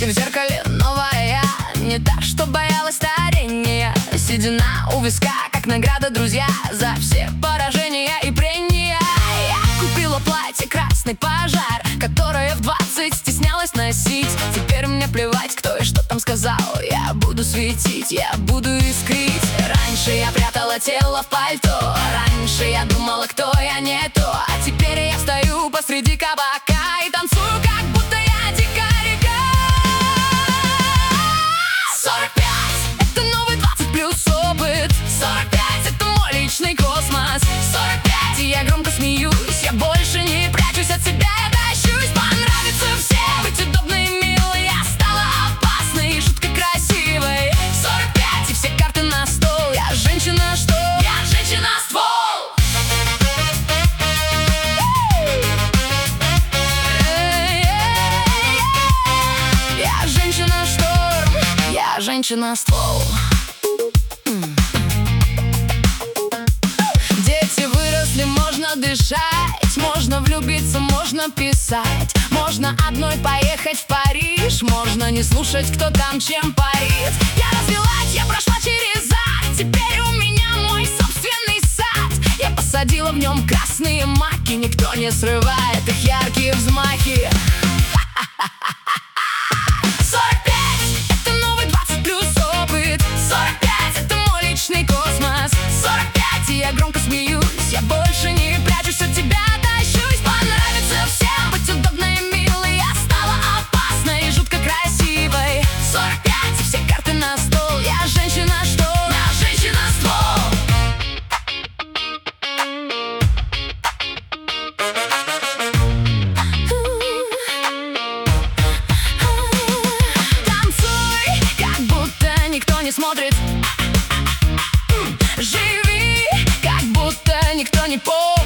в зеркале новая я, не та, что боялась старения. Седина у виска, как награда, друзья, за все поражения и прения. Я купила платье «Красный пожар», которое в 20 стеснялась носить. Теперь мне плевать, кто и что там сказал. Я буду светить, я буду искрить. Раньше я прятала тело в пальто, раньше я думала, кто я не то. А теперь я стою посреди кабака и танцую, как будто я дикая река. 45 — это новый 20 плюс опыт. 45 — это мой личный космос. 45 — и я громко смеюсь, я больше не прячусь от себя, я тащусь. Понравится всем быть удобной и милой. Я стала опасной и жутко красивой. 45 — и все карты на стол. Я женщина, что? Я женщина-ствол. Я женщина-шторм. Я женщина-ствол. Дети выросли, можно дышать, можно влюбиться, можно писать, можно одной поехать в Париж, можно не слушать, кто там чем парит. Я развелась, я прошла через ад, теперь у меня мой собственный сад. Я посадила в нем красные маки, никто не срывает их яркие взмахи. 45 — это новый 20 плюс опыт. 45 — это мой личный космос. 45 — и я громко смеюсь, я больше не прячусь от тебя, тащусь. Понравится всем быть удобной и милой. Я стала опасной и жутко красивой. 45 — и все карты на стол. Я женщина, что? Я женщина-ствол. Танцуй, как будто никто не смотрит. Живи, как будто никто не помнит.